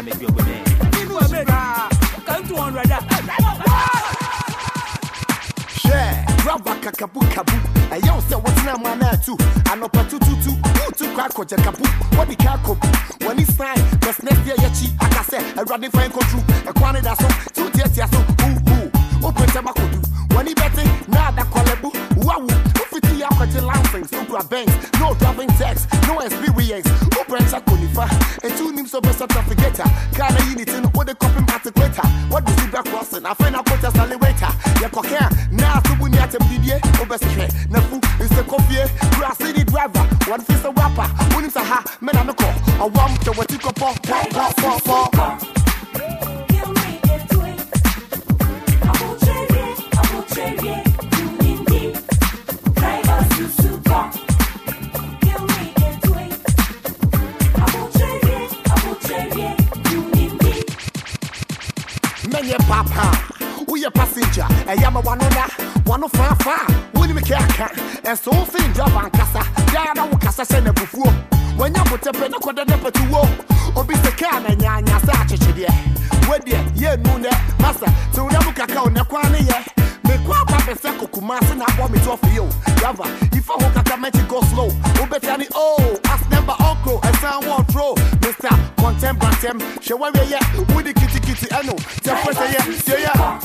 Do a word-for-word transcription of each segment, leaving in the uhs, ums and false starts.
make you a good man. Come to one rather. Share, grab a kakabu kabu. A young say what's now my man too. I know patu tu tu. You two crack or jakabu. What the kako? When it's time, just next year yachi. I can say a running fine control. A quantity that's so two tears so. Ooh ooh. Open tamakodu. When he betting, now that qualebu. Wow. fifty up at the license. Super banks. No driving tax. No experience. Open chakunifa. And two names of a sort of forgetter. Kind of unit in what the copy matter greater. What is the back crossing? I find out what a salivata. Ya cocker. Now to win at a media. Obesity. Nafu is the coffee. Grass city driver. One face a rapper. When it's a ha. Men on the call. A one to what you call pop pop pop pop pop. Menye papa, we a passenger, a yama wanona, one of far far, when we can't, and so thin job and cassa, Diana will cassa send a before. When you put a pen, a quarter never to walk, or be the can and yana such a chiddy. Where dear, ye moon, master, so never cacao, Nakwana, yeah. Make one papa circle, Kumas, and I want me to offer you. Java, if I walk at a magic go slow, Obetani, oh, ask never uncle, and sound won't throw, Mister Contem Bantem, show where we are with the kitty kitty, I know. Tell us, yeah, yeah.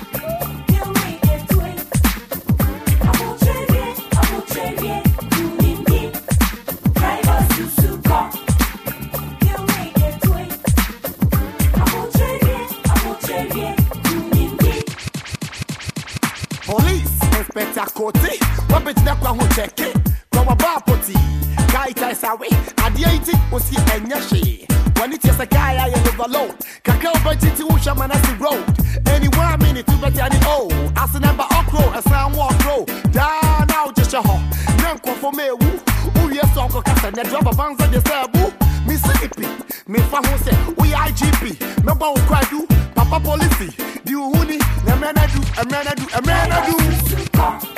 Police Inspector Cote, what bitch that one who check it? From a bar potty, guy ties away, at the eighty was he and yashi. When it is a guy I am overload, Kakao budget to Shamanasi Road. Anyone minute to better than oh, as a number okro, a sound walk row. Down now just a hop, Nanko for me, woo, who yes, Uncle Cassan, and drop a bounce at the sabu. Mississippi, me famose, we I G P, number one cry do, Papa Policy, do you honey, a man I do, a man I do, a man I do.